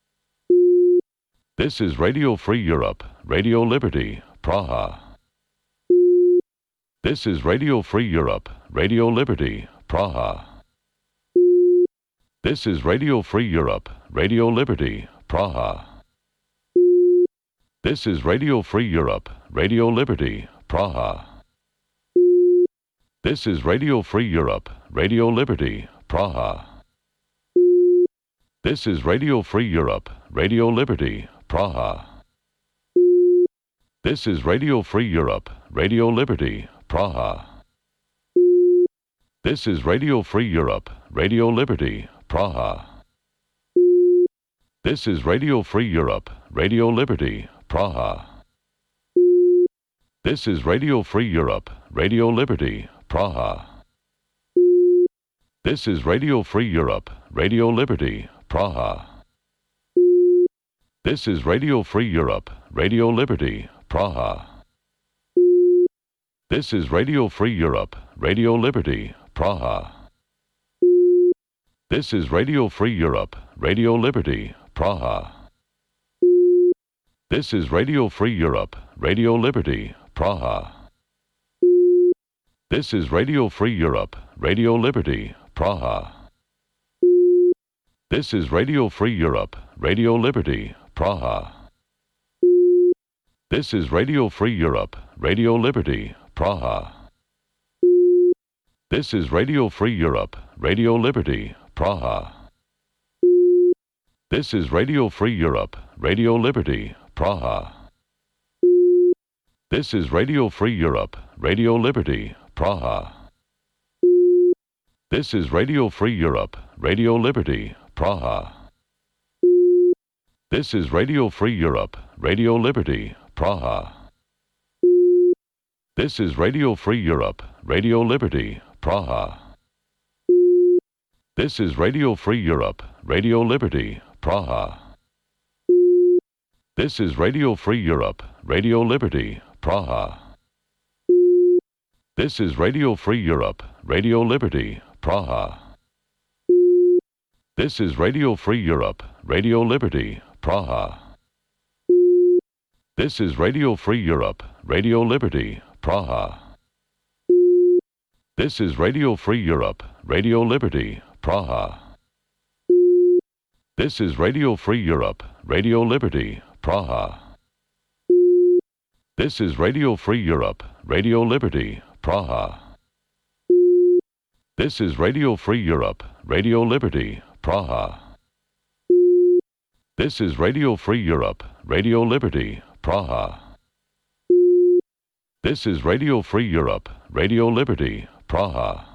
This is Radio Free Europe, Radio Liberty, Praha. This is Radio Free Europe, Radio Liberty, Praha. This is Radio Free Europe, Radio Liberty, Praha. This is Radio Free Europe, Radio Liberty, Praha. This is Radio Free Europe, Radio Liberty, Praha. This is Radio Free Europe, Radio Liberty, Praha. This is Radio Free Europe, Radio Liberty, Praha. This is Radio Free Europe, Radio Liberty, Praha. This is Radio Free Europe, Radio Liberty, Praha. This is Radio Free Europe, Radio Liberty, Praha. This is Radio Free Europe, Radio Liberty, Praha. This is Radio Free Europe, Radio Liberty, Praha. This is Radio Free Europe, Radio Liberty, Praha. This is Radio Free Europe, Radio Liberty, Praha. This is Radio Free Europe, Radio Liberty, Praha. This is Radio Free Europe, Radio Liberty, Praha. This is Radio Free Europe, Radio Liberty, Praha. This is Radio Free Europe, Radio Liberty, Praha. This is Radio Free Europe, Radio Liberty, Praha. This is Radio Free Europe, Radio Liberty, Praha. This is Radio Free Europe, Radio Liberty, Praha. This is Radio Free Europe, Radio Liberty, Praha. This is Radio Free Europe, Radio Liberty, Praha. This is Radio Free Europe, Radio Liberty, Praha. This is Radio Free Europe, Radio Liberty, Praha. This is Radio Free Europe, Radio Liberty, Praha. This is Radio Free Europe, Radio Liberty, Praha. This is Radio Free Europe, Radio Liberty, Praha. This is Radio Free Europe, Radio Liberty, Praha. This is Radio Free Europe, Radio Liberty, Praha. This is Radio Free Europe, Radio Liberty, Praha. This is Radio Free Europe, Radio Liberty, Praha. This is Radio Free Europe, Radio Liberty, Praha. This is Radio Free Europe, Radio Liberty, Praha. This is Radio Free Europe, Radio Liberty, Praha.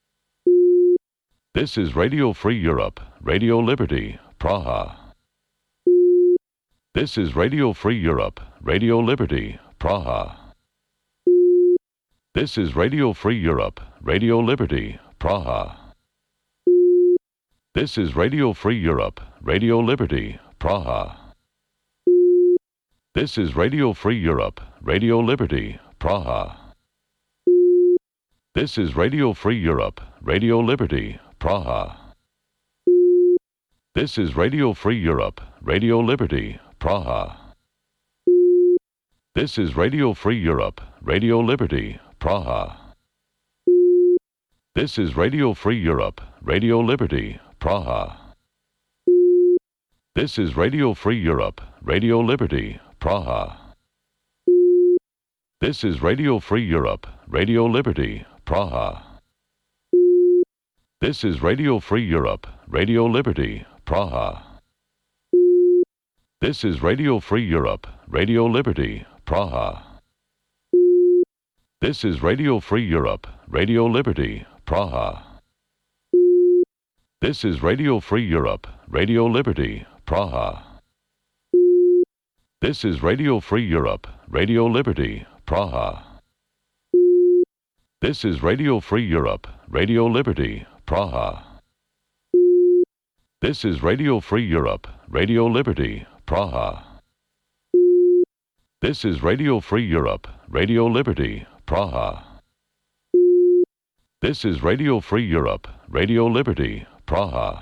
This is Radio Free Europe, Radio Liberty, Praha. This is Radio Free Europe, Radio Liberty, Praha. This is Radio Free Europe, Radio Liberty, Praha. This is Radio Free Europe, Radio Liberty, Praha. This is Radio Free Europe, Radio Liberty, Praha. This is Radio Free Europe, Radio Liberty, Praha. This is Radio Free Europe, Radio Liberty, Praha. This is Radio Free Europe, Radio Liberty, Praha. This is Radio Free Europe, Radio Liberty, Praha. This is Radio Free Europe, Radio Liberty, Praha. This is Radio Free Europe, Radio Liberty, Praha. This is Radio Free Europe, Radio Liberty, Praha. This is Radio Free Europe, Radio Liberty, Praha. This is Radio Free Europe, Radio Liberty, Praha. This is Radio Free Europe, Radio Liberty, Praha. This is Radio Free Europe, Radio Liberty, Praha. This is Radio Free Europe, Radio Liberty, Praha. This is Radio Free Europe, Radio Liberty, Praha. This is Radio Free Europe, Radio Liberty, Praha. This is Radio Free Europe, Radio Liberty, Praha.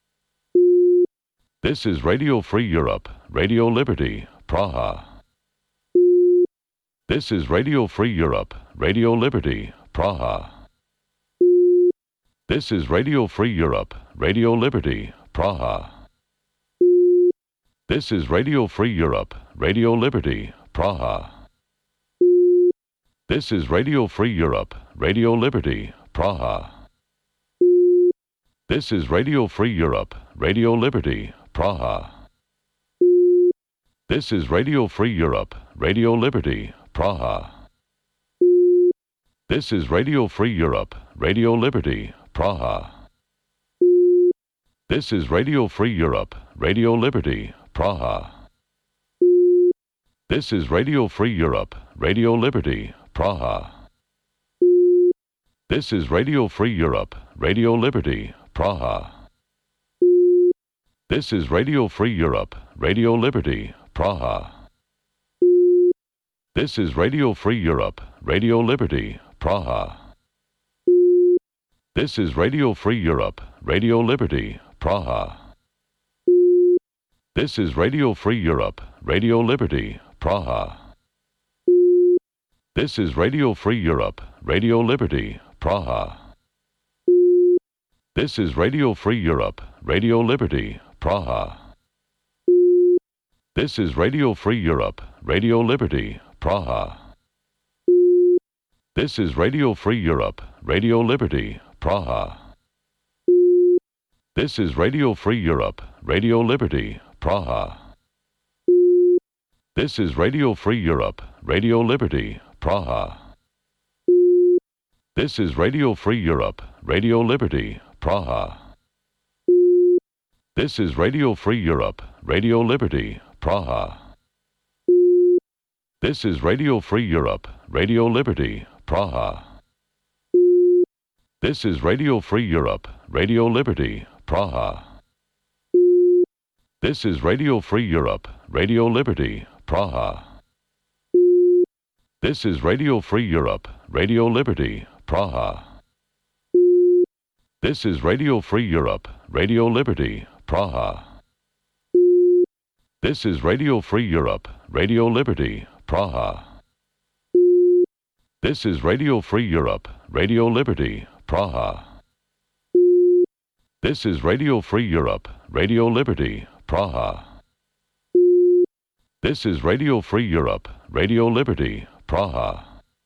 This is Radio Free Europe, Radio Liberty, Praha. This is Radio Free Europe, Radio Liberty, Praha. This is Radio Free Europe, Radio Liberty, Praha. This is Radio Free Europe, Radio Liberty, Praha. This is Radio Free Europe, Radio Liberty, Praha. This is Radio Free Europe, Radio Liberty, Praha. This is Radio Free Europe, Radio Liberty, Praha. This is Radio Free Europe, Radio Liberty, Praha. This is Radio Free Europe, Radio Liberty, Praha. This is Radio Free Europe, Radio Liberty, Praha. This is Radio Free Europe, Radio Liberty, Praha. This is Radio Free Europe, Radio Liberty, Praha. This is Radio Free Europe, Radio Liberty, Praha. This is Radio Free Europe, Radio Liberty, Praha. This is Radio Free Europe, Radio Liberty, Praha. This is Radio Free Europe, Radio Liberty, Praha. This is Radio Free Europe, Radio Liberty, Praha. This is Radio Free Europe, Radio Liberty, Praha. This is Radio Free Europe, Radio Liberty, Praha. This is Radio Free Europe, Radio Liberty, Praha. This is Radio Free Europe, Radio Liberty, Praha. This is Radio Free Europe, Radio Liberty, Praha. This is Radio Free Europe, Radio Liberty, Praha. This is Radio Free Europe, Radio Liberty, Praha. This is Radio Free Europe, Radio Liberty, Praha. This is Radio Free Europe, Radio Liberty, Praha. This is Radio Free Europe, Radio Liberty, Praha. This is Radio Free Europe, Radio Liberty, Praha. This is Radio Free Europe, Radio Liberty, Praha. This is Radio Free Europe, Radio Liberty, Praha. This is Radio Free Europe, Radio Liberty, Praha. This is Radio Free Europe, Radio Liberty, Praha.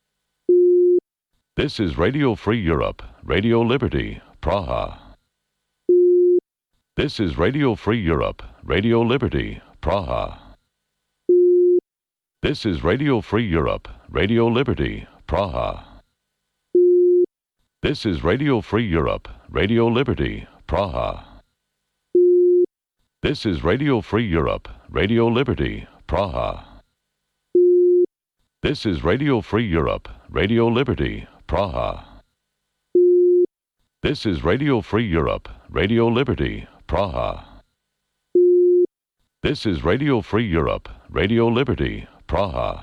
This is Radio Free Europe, Radio Liberty, Praha. This is Radio Free Europe, Radio Liberty, Praha. This is Radio Free Europe, Radio Liberty, Praha. This is Radio Free Europe, Radio Liberty, Praha. This is Radio Free Europe, Radio Liberty, Praha. This is Radio Free Europe, Radio Liberty, Praha. This is Radio Free Europe, Radio Liberty, Praha. This is Radio Free Europe, Radio Liberty, Praha.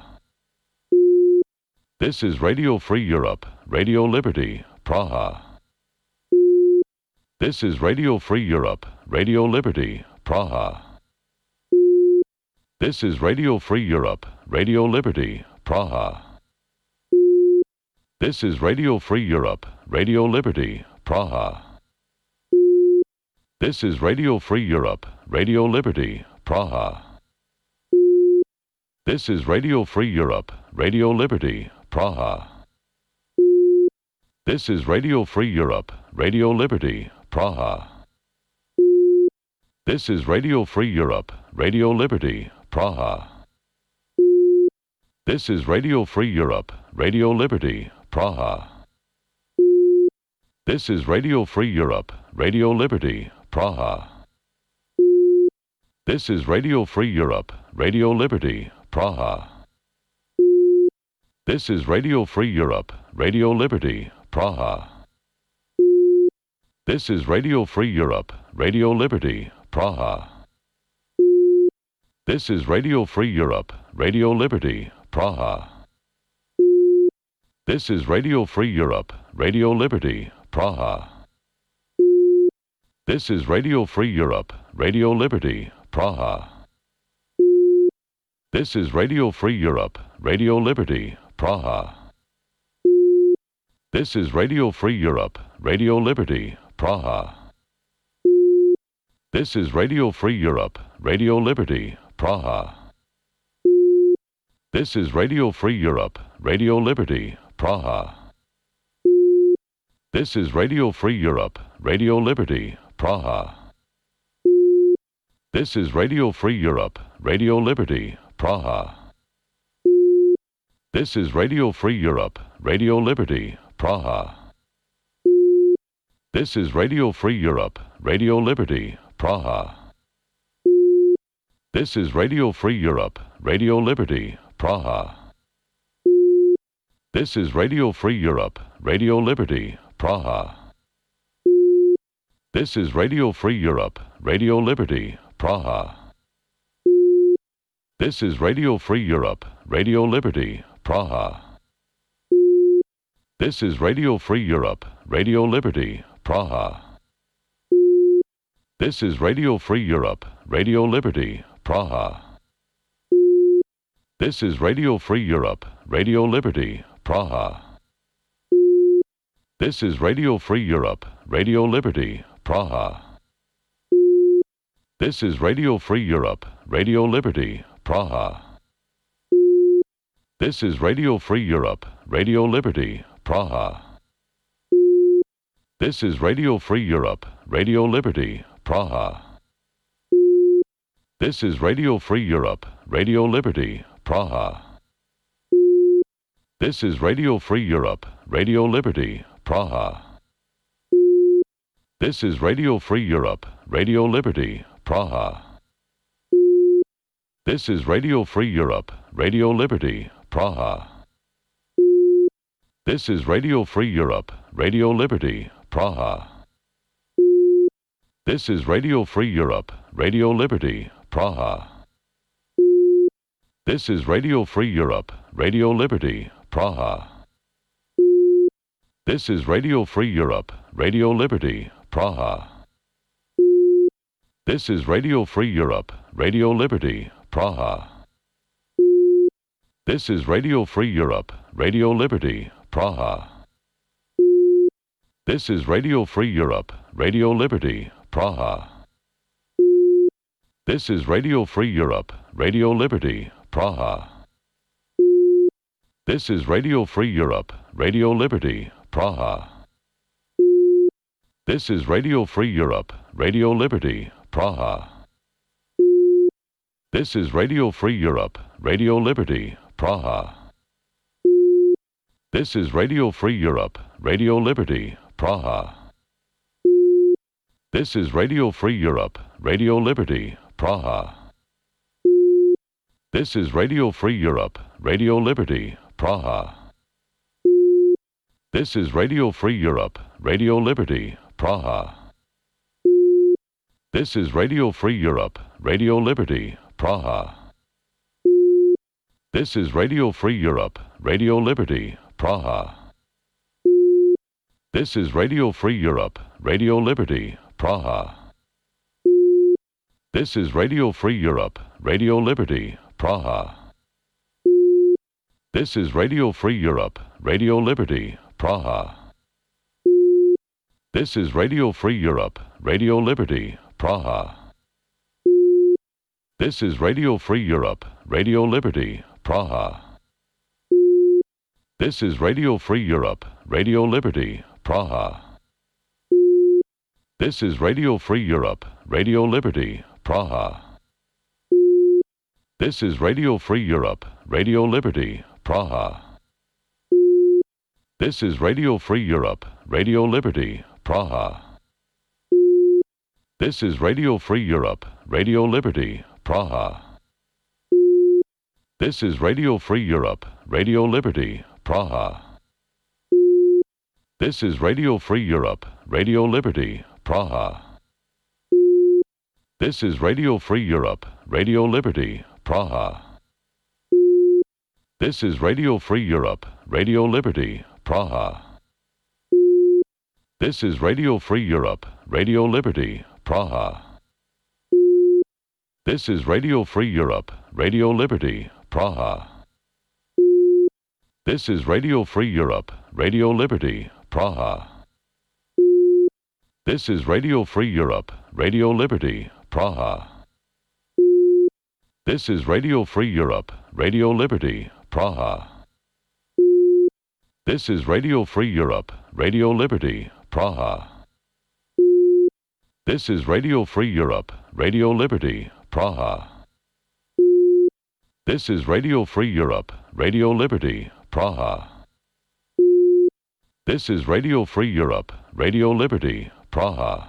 This is Radio Free Europe, Radio Liberty, Praha. This is Radio Free Europe, Radio Liberty, Praha. This is Radio Free Europe, Radio Liberty, Praha. This is Radio Free Europe, Radio Liberty, Praha. This is Radio Free Europe, Radio Liberty, Praha. This is Radio Free Europe, Radio Liberty, Praha. This is Radio Free Europe, Radio Liberty, Praha. This is Radio Free Europe, Radio Liberty, Praha. This is Radio Free Europe, Radio Liberty, Praha. This is Radio Free Europe, Radio Liberty, Praha. This is Radio Free Europe, Radio Liberty, Praha. This is Radio Free Europe, Radio Liberty, Praha. This is Radio Free Europe, Radio Liberty, Praha. This is Radio Free Europe, Radio Liberty, Praha. This is Radio Free Europe, Radio Liberty, Praha. This is Radio Free Europe, Radio Liberty, Praha. This is Radio Free Europe, Radio Liberty, Praha. This is Radio Free Europe, Radio Liberty, Praha. This is Radio Free Europe, Radio Liberty, Praha. This is Radio Free Europe, Radio Liberty, Praha. This is Radio Free Europe, Radio Liberty, Praha. This is Radio Free Europe, Radio Liberty, Praha. This is Radio Free Europe, Radio Liberty, Praha. This is Radio Free Europe, Radio Liberty, Praha. This is Radio Free Europe, Radio Liberty, Praha. This is Radio Free Europe, Radio Liberty, Praha. This is Radio Free Europe, Radio Liberty, Praha. This is Radio Free Europe, Radio Liberty, Praha. This is Radio Free Europe, Radio Liberty, Praha. This is Radio Free Europe, Radio Liberty, Praha. This is Radio Free Europe, Radio Liberty, Praha. This is Radio Free Europe, Radio Liberty, Praha. This is Radio Free Europe, Radio Liberty, Praha. This is Radio Free Europe, Radio Liberty, Praha. This is Radio Free Europe, Radio Liberty, Praha. This is Radio Free Europe, Radio Liberty, Praha. This is Radio Free Europe, Radio Liberty, Praha. This is Radio Free Europe, Radio Liberty, Praha. This is Radio Free Europe, Radio Liberty, Praha. This is Radio Free Europe, Radio Liberty, Praha. This is Radio Free Europe, Radio Liberty, Praha. This is Radio Free Europe, Radio Liberty, Praha. This is Radio Free Europe, Radio Liberty, Praha. This is Radio Free Europe, Radio Liberty, Praha. This is Radio Free Europe, Radio Liberty, Praha. This is Radio Free Europe, Radio Liberty, Praha. This is Radio Free Europe, Radio Liberty, Praha. This is Radio Free Europe, Radio Liberty, Praha. This is Radio Free Europe, Radio Liberty, Praha. This is Radio Free Europe, Radio Liberty, Praha. This is Radio Free Europe, Radio Liberty, Praha. This is Radio Free Europe, Radio Liberty, Praha. This is Radio Free Europe, Radio Liberty, Praha. This is Radio Free Europe, Radio Liberty, Praha. This is Radio Free Europe, Radio Liberty, Praha. This is Radio Free Europe, Radio Liberty, Praha. This is Radio Free Europe, Radio Liberty, Praha. This is Radio Free Europe, Radio Liberty, Praha. This is Radio Free Europe, Radio Liberty, Praha. This is Radio Free Europe, Radio Liberty, Praha. This is Radio Free Europe, Radio Liberty, Praha. This is Radio Free Europe, Radio Liberty, Praha. This is Radio Free Europe, Radio Liberty, Praha. This is Radio Free Europe, Radio Liberty, Praha. This is Radio Free Europe, Radio Liberty, Praha. This is Radio Free Europe, Radio Liberty, Praha. This is Radio Free Europe, Radio Liberty, Praha. This is Radio Free Europe, Radio Liberty, Praha. This is Radio Free Europe, Radio Liberty, Praha. This is Radio Free Europe, Radio Liberty, Praha. This is Radio Free Europe, Radio Liberty, Praha. This is Radio Free Europe, Radio Liberty, Praha. This is Radio Free Europe, Radio Liberty, Praha. This is Radio Free Europe, Radio Liberty, Praha. This is Radio Free Europe, Radio Liberty, Praha. This is Radio Free Europe, Radio Liberty, Praha. This is Radio Free Europe, Radio Liberty, Praha. This is Radio Free Europe, Radio Liberty, Praha. This is Radio Free Europe, Radio Liberty, Praha.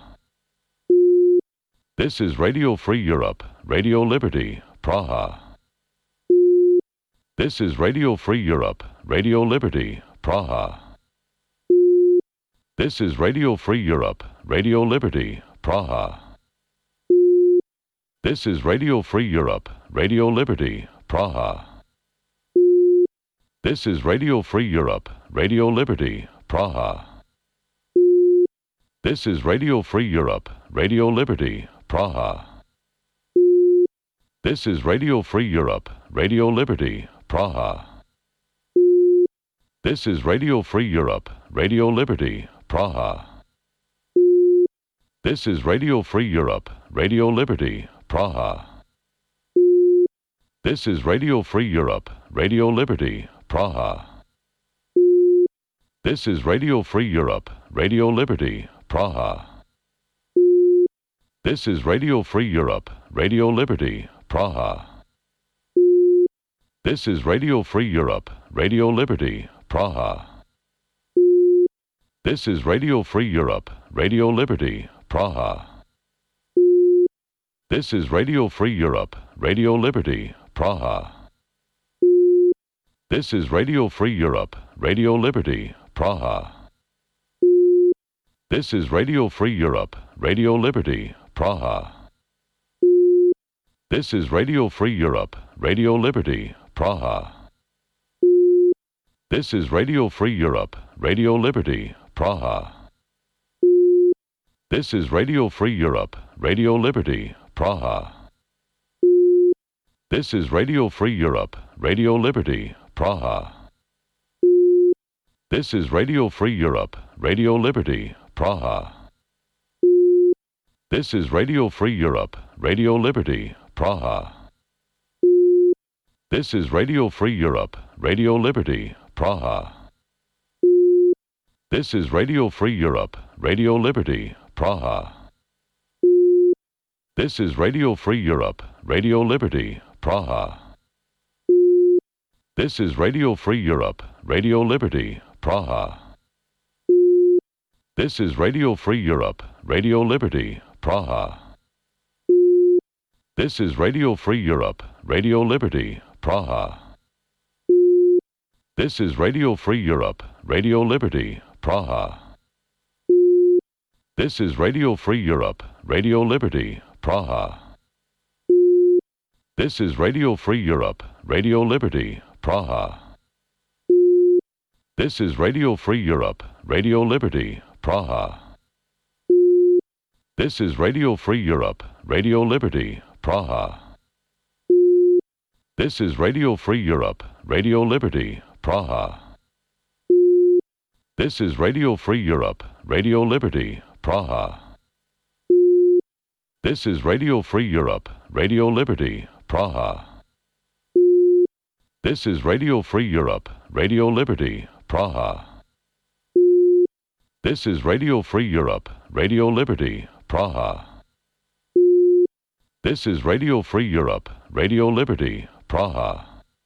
This is Radio Free Europe, Radio Liberty, Praha. This is Radio Free Europe, Radio Liberty, Praha. This is Radio Free Europe, Radio Liberty, Praha. This is Radio Free Europe, Radio Liberty, Praha. This is Radio Free Europe, Radio Liberty, Praha. This is Radio Free Europe, Radio Liberty, Praha. This is Radio Free Europe, Radio Liberty, Praha. This is Radio Free Europe, Radio Liberty, Praha. This is Radio Free Europe, Radio Liberty, Praha. This is Radio Free Europe, Radio Liberty, Praha. This is Radio Free Europe, Radio Liberty, Praha. This is Radio Free Europe, Radio Liberty, Praha. This is Radio Free Europe, Radio Liberty, Praha. This is Radio Free Europe, Radio Liberty, Praha. This is Radio Free Europe, Radio Liberty, Praha. This is Radio Free Europe, Radio Liberty, Praha. This is Radio Free Europe, Radio Liberty, Praha. This is Radio Free Europe, Radio Liberty, Praha. This is Radio Free Europe, Radio Liberty, Praha. This is Radio Free Europe, Radio Liberty, Praha. This is Radio Free Europe, Radio Liberty, Praha. This is Radio Free Europe, Radio Liberty, Praha. This is Radio Free Europe, Radio Liberty, Praha. This is Radio Free Europe, Radio Liberty, Praha. This is Radio Free Europe, Radio Liberty, Praha. This is Radio Free Europe, Radio Liberty, Praha. This is Radio Free Europe, Radio Liberty, Praha. This is Radio Free Europe, Radio Liberty, Praha. This is Radio Free Europe, Radio Liberty, Praha. This is Radio Free Europe, Radio Liberty, Praha. This is Radio Free Europe, Radio Liberty, Praha. This is Radio Free Europe, Radio Liberty, Praha. This is Radio Free Europe, Radio Liberty, Praha. This is Radio Free Europe, Radio Liberty, Praha. This is Radio Free Europe, Radio Liberty, Praha. This is Radio Free Europe, Radio Liberty, Praha. This is Radio Free Europe, Radio Liberty, Praha. This is Radio Free Europe, Radio Liberty, Praha. This is Radio Free Europe, Radio Liberty, Praha. This is Radio Free Europe, Radio Liberty, Praha.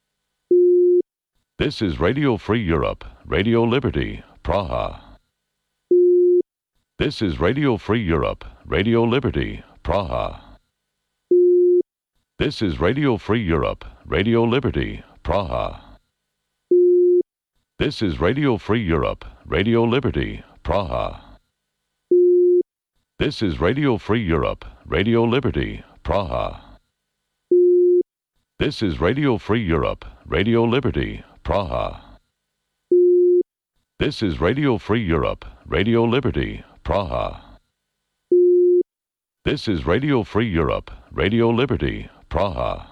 This is Radio Free Europe, Radio Liberty, Praha. This is Radio Free Europe, Radio Liberty, Praha. This is Radio Free Europe, Radio Liberty, Praha. This is Radio Free Europe, Radio Liberty, Praha. This is Radio Free Europe, Radio Liberty, Praha. This is Radio Free Europe, Radio Liberty, Praha. This is Radio Free Europe, Radio Liberty, Praha. This is Radio Free Europe, Radio Liberty, Praha.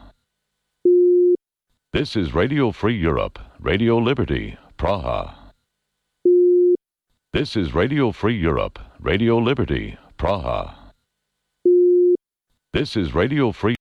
This is Radio Free Europe, Radio Liberty, Praha. This is Radio Free Europe, Radio Liberty, Praha. This is Radio Free